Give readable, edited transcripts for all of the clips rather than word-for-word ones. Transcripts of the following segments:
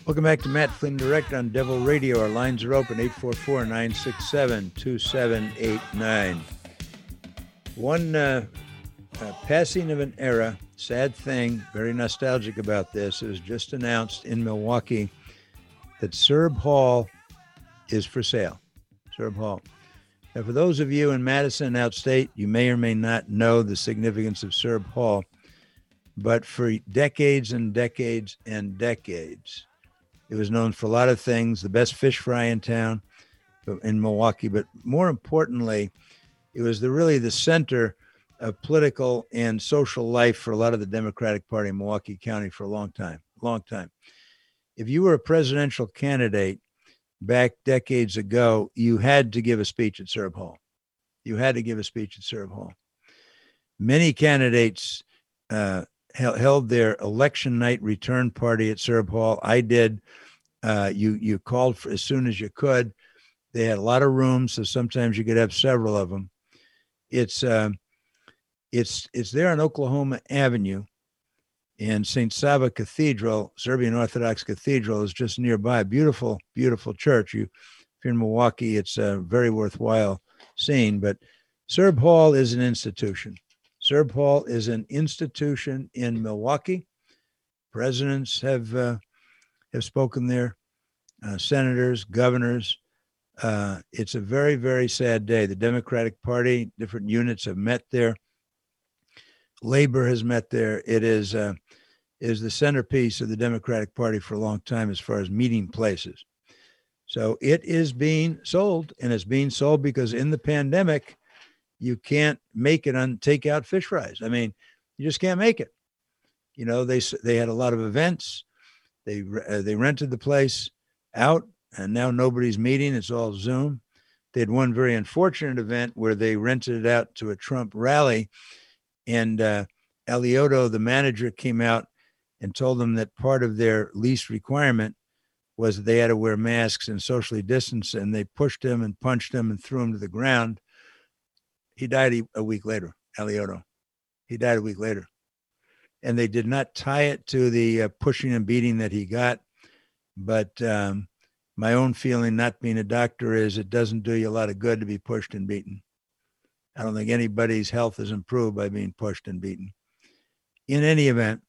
Welcome back to Matt Flynn Direct on Devil Radio. Our lines are open, 844-967-2789. One passing of an era, sad thing, very nostalgic about this. It was just announced in Milwaukee that Serb Hall is for sale. Serb Hall. Now, for those of you in Madison outstate, you may or may not know the significance of Serb Hall, but for decades and decades and decades, it was known for a lot of things, the best fish fry in town, in Milwaukee, but more importantly, it was really the center of political and social life for a lot of the Democratic Party in Milwaukee County for a long time. If you were a presidential candidate back decades ago, you had to give a speech at Serb Hall. Many candidates held their election night return party at Serb Hall. I did. You called for as soon as you could. They had a lot of rooms, so sometimes you could have several of them. It's there on Oklahoma Avenue, and St. Sava Cathedral, Serbian Orthodox Cathedral, is just nearby. Beautiful, beautiful church. If you're in Milwaukee, it's very worthwhile seeing. But Serb Hall is an institution. Serb Hall is an institution in Milwaukee. Presidents have spoken there, senators, governors. It's a very, very sad day. The Democratic Party, different units have met there. Labor has met there. It is the centerpiece of the Democratic Party for a long time as far as meeting places. So it is being sold, and it's being sold because in the pandemic, you can't make it on takeout fish fries. I mean, you just can't make it. You know, they had a lot of events. They rented the place out, and now nobody's meeting. It's all Zoom. They had one very unfortunate event where they rented it out to a Trump rally, and Alioto, the manager, came out and told them that part of their lease requirement was that they had to wear masks and socially distance, and they pushed him and punched him and threw him to the ground. He died a week later, Alioto. He died a week later. And they did not tie it to the pushing and beating that he got. But my own feeling, not being a doctor, is it doesn't do you a lot of good to be pushed and beaten. I don't think anybody's health is improved by being pushed and beaten. In any event,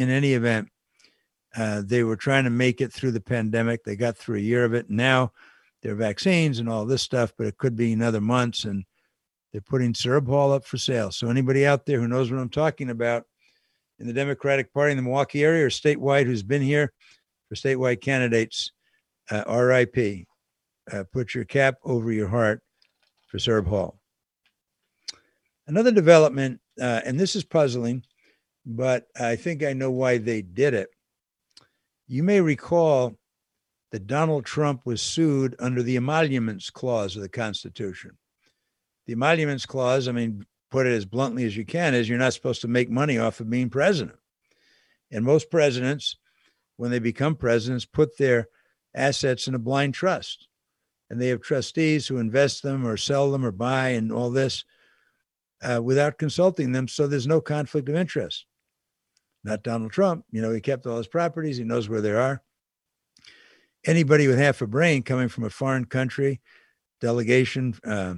they were trying to make it through the pandemic. They got through a year of it. Now there are vaccines and all this stuff, but it could be another months. And they're putting Serb Hall up for sale. So anybody out there who knows what I'm talking about in the Democratic Party in the Milwaukee area or statewide who's been here for statewide candidates, RIP, put your cap over your heart for Serb Hall. Another development, and this is puzzling, but I think I know why they did it. You may recall that Donald Trump was sued under the Emoluments Clause of the Constitution. The Emoluments Clause, I mean, put it as bluntly as you can, is you're not supposed to make money off of being president. And most presidents, when they become presidents, put their assets in a blind trust. And they have trustees who invest them or sell them or buy and all this without consulting them. So there's no conflict of interest. Not Donald Trump. You know, he kept all his properties. He knows where they are. Anybody with half a brain coming from a foreign country, delegation,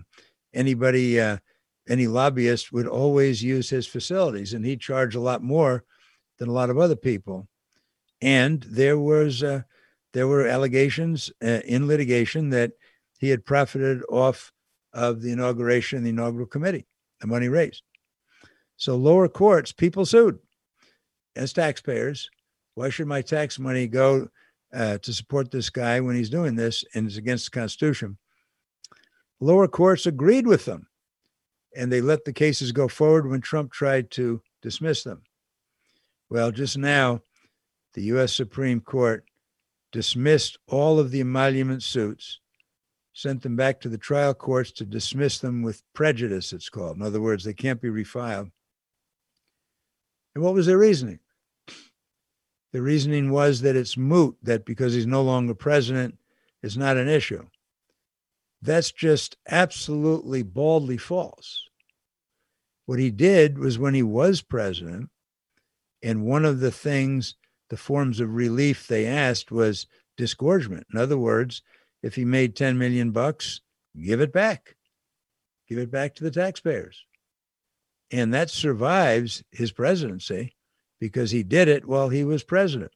any lobbyist would always use his facilities, and he'd charge a lot more than a lot of other people. And there were allegations in litigation that he had profited off of the inauguration, the inaugural committee, the money raised. So lower courts, people sued as taxpayers. Why should my tax money go to support this guy when he's doing this and it's against the Constitution? Lower courts agreed with them, and they let the cases go forward when Trump tried to dismiss them. Well, just now, the U.S. Supreme Court dismissed all of the emolument suits, sent them back to the trial courts to dismiss them with prejudice, it's called. In other words, they can't be refiled. And what was their reasoning? The reasoning was that it's moot, that because he's no longer president, it's not an issue. That's just absolutely baldly false. What he did was, when he was president, and one of the things the forms of relief they asked was disgorgement. In other words, if he made 10 million bucks, give it back. Give it back to the taxpayers. And that survives his presidency because he did it while he was president.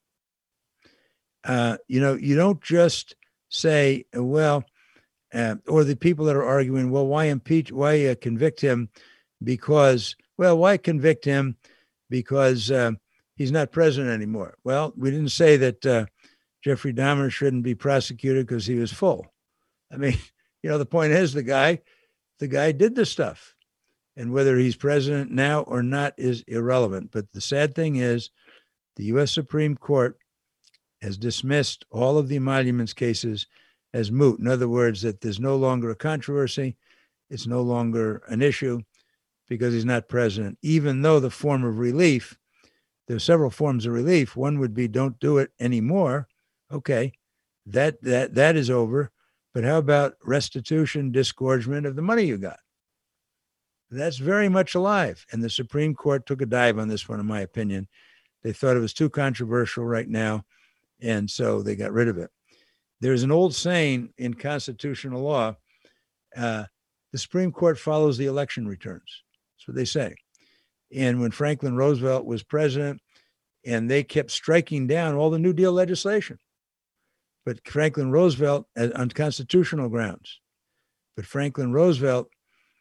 You don't just say, well, or the people that are arguing, well, why impeach, why convict him because, well, why convict him because he's not president anymore? Well, we didn't say that Jeffrey Dahmer shouldn't be prosecuted because he was full. I mean, the point is the guy did this stuff. And whether he's president now or not is irrelevant. But the sad thing is the U.S. Supreme Court has dismissed all of the emoluments cases as moot. In other words, that there's no longer a controversy. It's no longer an issue because he's not president, even though the form of relief, there's several forms of relief. One would be don't do it anymore. Okay, that is over. But how about restitution, disgorgement of the money you got? That's very much alive. And the Supreme Court took a dive on this one, in my opinion. They thought it was too controversial right now, and so they got rid of it. There's an old saying in constitutional law, the Supreme Court follows the election returns. That's what they say. And when Franklin Roosevelt was president, and they kept striking down all the New Deal legislation, but Franklin Roosevelt, on constitutional grounds, but Franklin Roosevelt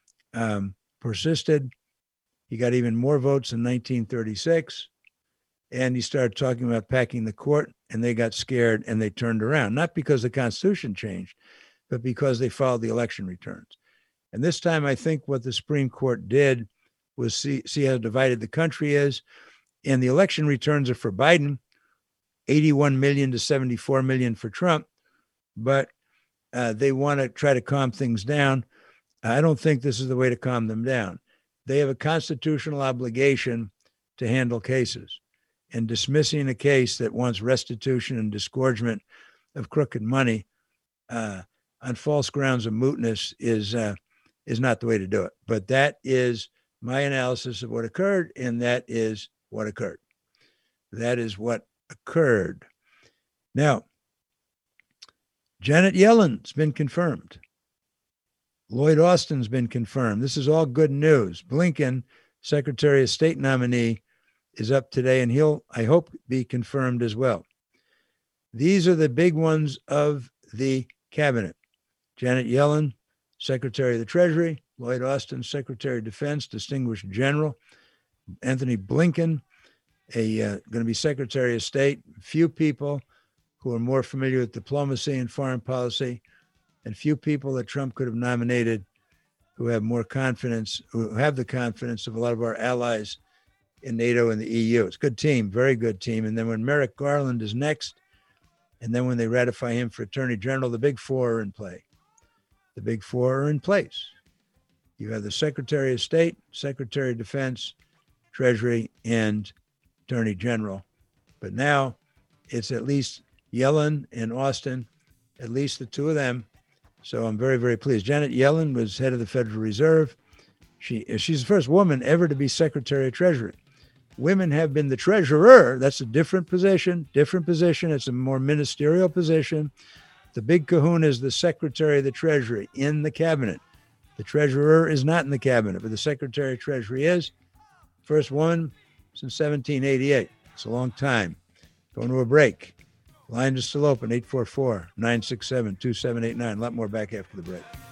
persisted. He got even more votes in 1936. And he started talking about packing the court, and they got scared and they turned around, not because the Constitution changed, but because they followed the election returns. And this time, I think what the Supreme Court did was see how divided the country is. And the election returns are for Biden, 81 million to 74 million for Trump, but they want to try to calm things down. I don't think this is the way to calm them down. They have a constitutional obligation to handle cases. And dismissing a case that wants restitution and disgorgement of crooked money on false grounds of mootness is not the way to do it. But that is my analysis of what occurred, and that is what occurred. That is what occurred. Now, Janet Yellen's been confirmed. Lloyd Austin's been confirmed. This is all good news. Blinken, Secretary of State nominee, is up today, and he'll, I hope, be confirmed as well. These are the big ones of the cabinet. Janet Yellen, Secretary of the Treasury; Lloyd Austin, Secretary of Defense, Distinguished General; Anthony Blinken, going to be Secretary of State. Few people who are more familiar with diplomacy and foreign policy, and few people that Trump could have nominated who have more confidence, who have the confidence of a lot of our allies in NATO and the EU. It's a good team, very good team. And then when Merrick Garland is next, and then when they ratify him for Attorney General, the big four are in play. The big four are in place. You have the Secretary of State, Secretary of Defense, Treasury, and Attorney General. But now it's at least Yellen and Austin, at least the two of them. So I'm very, very pleased. Janet Yellen was head of the Federal Reserve. She's the first woman ever to be Secretary of Treasury. Women have been the treasurer. That's a different position. It's a more ministerial position. The big kahuna is the Secretary of the Treasury in the cabinet. The treasurer is not in the cabinet, but the Secretary of Treasury is. First woman since 1788. It's a long time. Going to a break. Line is still open, 844-967-2789. A lot more back after the break.